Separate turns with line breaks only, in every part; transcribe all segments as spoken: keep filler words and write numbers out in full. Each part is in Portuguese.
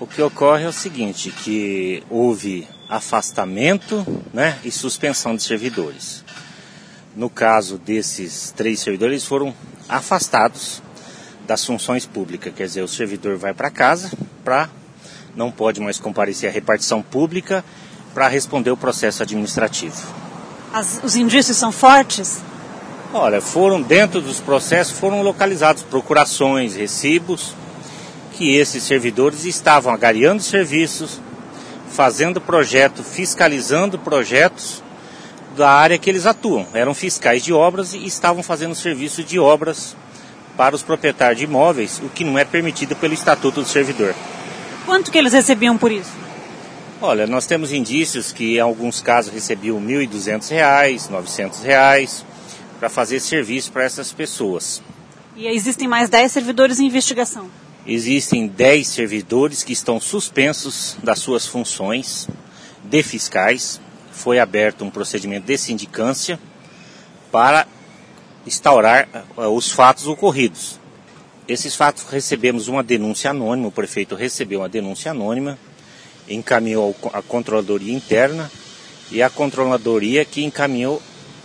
O que ocorre é o seguinte, que houve afastamento, né, e suspensão de servidores. No caso desses três servidores, eles foram afastados das funções públicas, quer dizer, o servidor vai para casa, pra, não pode mais comparecer à repartição pública para responder o processo administrativo.
As, os indícios são fortes?
Olha, foram dentro dos processos, foram localizados procurações, recibos, que esses servidores estavam agariando serviços, fazendo projeto, fiscalizando projetos da área que eles atuam. Eram fiscais de obras e estavam fazendo serviço de obras para os proprietários de imóveis, o que não é permitido pelo Estatuto do Servidor.
Quanto que eles recebiam por isso?
Olha, nós temos indícios que em alguns casos recebiam mil e duzentos reais, novecentos reais, para fazer serviço para essas pessoas.
E existem mais dez servidores em investigação?
Existem dez servidores que estão suspensos das suas funções de fiscais. Foi aberto um procedimento de sindicância para instaurar uh, os fatos ocorridos. Esses fatos recebemos uma denúncia anônima, o prefeito recebeu uma denúncia anônima, encaminhou à controladoria interna e a controladoria que encaminhou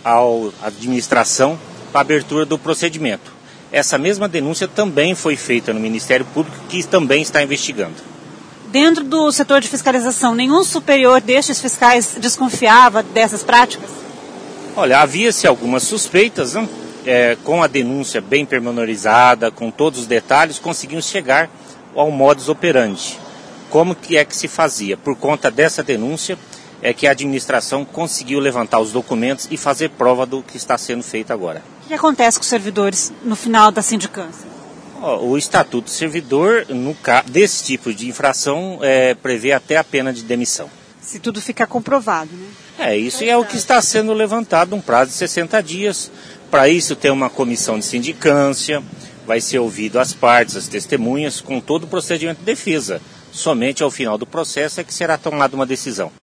à administração para a abertura do procedimento. Essa mesma denúncia também foi feita no Ministério Público, que também está investigando.
Dentro do setor de fiscalização, nenhum superior destes fiscais desconfiava dessas práticas?
Olha, havia-se algumas suspeitas, né? É, com a denúncia bem pormenorizada, com todos os detalhes, conseguimos chegar ao modus operandi. Como que é que se fazia? Por conta dessa denúncia é que a administração conseguiu levantar os documentos e fazer prova do que está sendo feito agora.
O que acontece com os servidores no final da sindicância?
O Estatuto do Servidor, no caso desse tipo de infração, é, prevê até a pena de demissão.
Se tudo ficar comprovado, né?
É, isso é o que está sendo levantado, um prazo de sessenta dias. Para isso tem uma comissão de sindicância, vai ser ouvido as partes, as testemunhas, com todo o procedimento de defesa. Somente ao final do processo é que será tomada uma decisão.